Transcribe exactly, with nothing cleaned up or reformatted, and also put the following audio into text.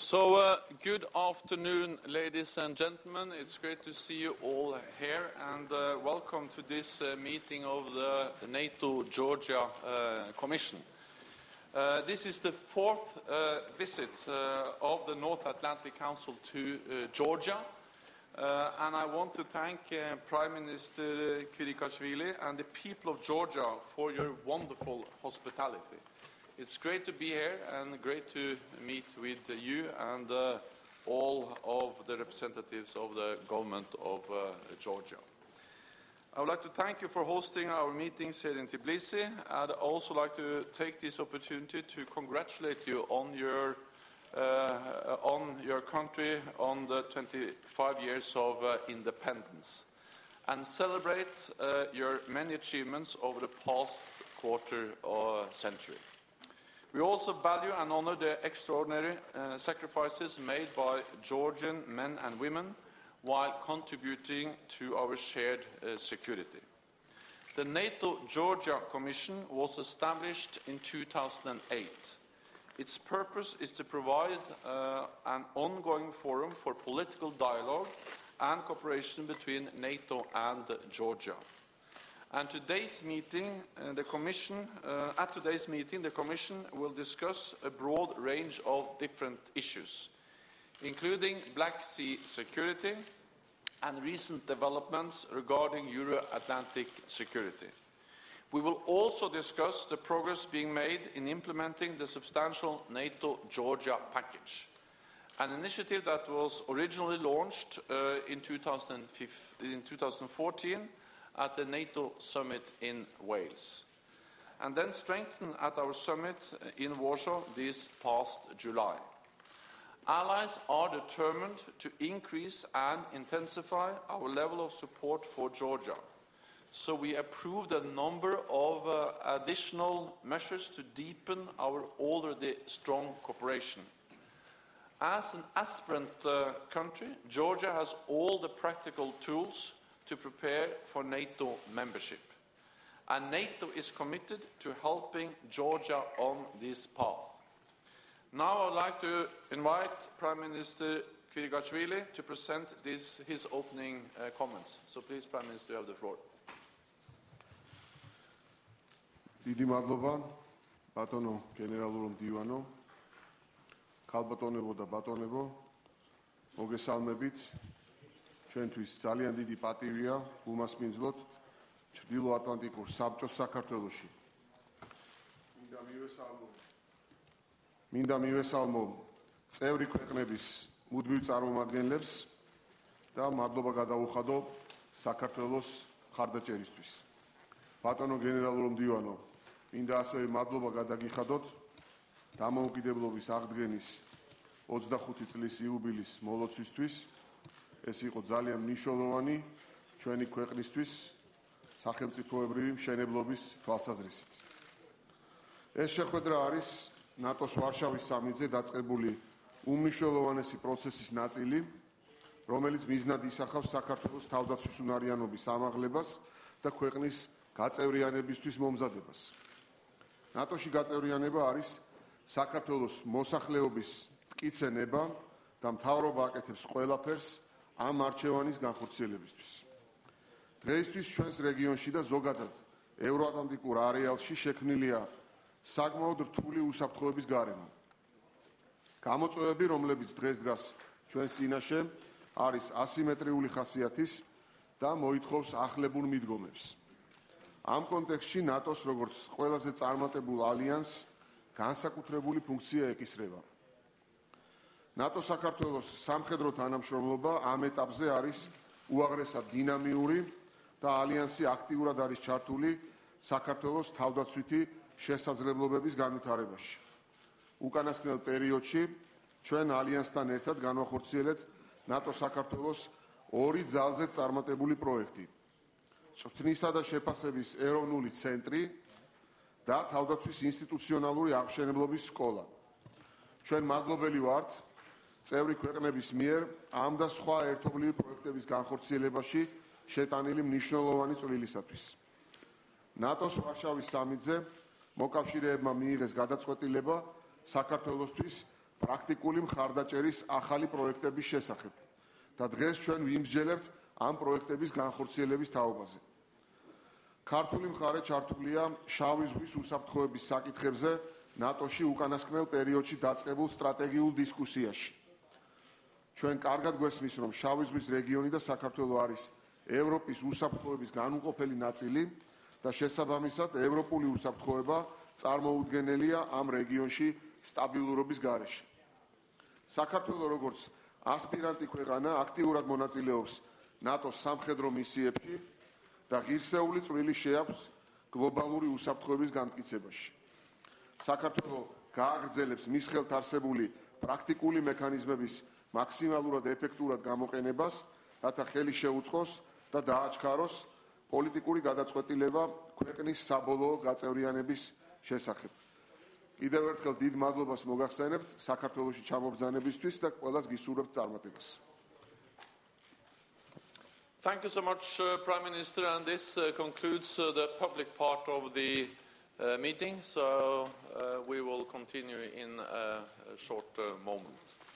So, uh, good afternoon, ladies and gentlemen. It's great to see you all here, and uh, welcome to this uh, meeting of the NATO-Georgia uh, Commission. Uh, this is the fourth uh, visit uh, of the North Atlantic Council to uh, Georgia, uh, and I want to thank uh, Prime Minister Kvirikashvili and the people of Georgia for your wonderful hospitality. It's great to be here and great to meet with you and uh, all of the representatives of the government of uh, Georgia. I would like to thank you for hosting our meetings here in Tbilisi. I'd also like to take this opportunity to congratulate you on your, uh, on your country on the twenty-five years of uh, independence and celebrate uh, your many achievements over the past quarter uh, century. We also value and honor the extraordinary uh, sacrifices made by Georgian men and women while contributing to our shared uh, security. The NATO-Georgia Commission was established in two thousand eight. Its purpose is to provide uh, an ongoing forum for political dialogue and cooperation between NATO and Georgia. And today's meeting, uh, the Commission, uh, at today's meeting, the Commission will discuss a broad range of different issues, including Black Sea security and recent developments regarding Euro-Atlantic security. We will also discuss the progress being made in implementing the substantial NATO-Georgia package, an initiative that was originally launched uh, in, two thousand fourteen at the NATO summit in Wales, and then strengthened at our summit in Warsaw this past July. Allies are determined to increase and intensify our level of support for Georgia, so we approved a number of uh, additional measures to deepen our already strong cooperation. As an aspirant uh, country, Georgia has all the practical tools to prepare for NATO membership, and NATO is committed to helping Georgia on this path. Now I would like to invite Prime Minister Kvirikashvili to present this, his opening uh, comments. So please, Prime Minister, you have the floor. Დიდი მადლობა, ბატონო გენერალურ მდივანო, ქალბატონებო და ბატონებო, მოგესალმებით. ჩვენთვის ძალიან დიდი პატივია გულმასპინძლოთ ჩრდილო-ატლანტიკურ საბჭოს საქართველოში. მინდა მივესალმო მინდა მივესალმო წევრი ქვეყნების მუდმივ წარმომადგენლებს და მადლობა გადაუხადო საქართველოს მხარდაჭერისთვის. ბატონო გენერალურ მდივანო, მინდა ასევე მადლობა გადაგიხადოთ დამოუკიდებლობის აღდგენის ოცდახუთი წლის იუბილის მოლოცვისთვის. ეს იყო ძალიან მნიშვნელოვანი ჩვენი ქვეყნისთვის სახელმწიფოებრივი მშენებლობის თვალსაზრისით. ეს შეხვედრა არის ნატოს ვარშავის სამიტზე დაწყებული უმნიშვნელოვანესი პროცესის ნაწილი, რომელიც მიზნად ისახავს საქართველოს თავდაცვის უნარიანობის ამაღლებას და ქვეყნის გაწევრიანებისთვის მომზადებას. ნატოში გაწევრიანება არის საქართველოს მოსახლეობის მტკიცენება და მთავრობა აკეთებს ყველაფერს ამ არჩევანის განხორციელებისთვის. დღეისთვის ჩვენს რეგიონში და ზოგადად ევროატლანტიკურ არეალში შექმნილია საკმაოდ რთული უსაფრთხოების გარემო. გამოწვევები, რომლებიც დღეს დგას ჩვენს წინაშე, არის ასიმეტრიული ხასიათის და მოითხოვს ახლებურ მიდგომებს. ამ კონტექსტში ნატოს როგორც ყველაზე წარმატებულ ალიანსს განსაკუთრებული ფუნქცია ეკისრება. ნატო საქართველოს სამხედრო თანამშრომლობა ამ ეტაპზე არის უაღრესად დინამიური და ალიანსი აქტიურად არის ჩართული საქართველოს თავდაცვითი შესაძლებლობების განვითარებაში. უკანასკნელ პერიოდში ჩვენ ალიანსთან ერთად განვახორციელებთ ნატო საქართველოს ორი ძალზედ წარმატებული პროექტი: წვრთნისა და შეფასების ეროვნული ცენტრი და თავდაცვის ინსტიტუციონალური აღმშენებლობის სკოლა. ჩვენ მადლობელი ვართ წევრი ქვეყნების მიერ ამ და სხვა ერთობლივი პროექტების განხორციელებაში შეტანილი მნიშვნელოვანი წვლილისათვის. ნატოს ვარშავის სამიტზე მოკავშირეებმა მიიღეს გადაწყვეტილება საქართველოსთვის პრაქტიკული მხარდაჭერის ახალი პროექტების შესახებ და დღეს ჩვენ ვიმსჯელებთ ამ პროექტების განხორციელების თაობაზე. ქართული მხარე ჩართულია შავი ზღვის უსაფრთხოების საკითხებზე ნატოში უკანასკნელ პერიოდში დაწყებულ სტრატეგიულ დისკუსიაში. ჩვენ კარგად გვესმის, რომ შავი ზღვის რეგიონი და საქართველო არის ევროპის უსაფრთხოების განუყოფელი ნაწილი და შესაბამისად ევროპული უსაფრთხოება წარმოუდგენელია ამ რეგიონში სტაბილურობის გარეშე. საქართველო როგორც ასპირანტი ქვეყანა აქტიურად მონაწილეობს ნატოს სამხედრო მისიებში და ღირსეული წვლილი შეაქვს გლობალური უსაფრთხოების განმტკიცებაში. საქართველო გააგრძელებს მის ხელთ არსებული პრაქტიკული მექანიზმების მაქსიმალურად ეფექტურად გამოყენებას, რათა ხელი შეუწყოს და დააჩქაროს პოლიტიკური გადაწყვეტილება ქვეყნის საბოლოო გაწევრიანების შესახებ. კიდევ ერთხელ დიდ მადლობას მოგახსენებთ საქართველოში ჩამობრძანებისთვის და ყველას გისურვებთ წარმატებას. Thank you so much, uh, Prime Minister, and this uh, concludes uh, the public part of the uh, meeting, so uh, we will continue in a, a short uh, moment.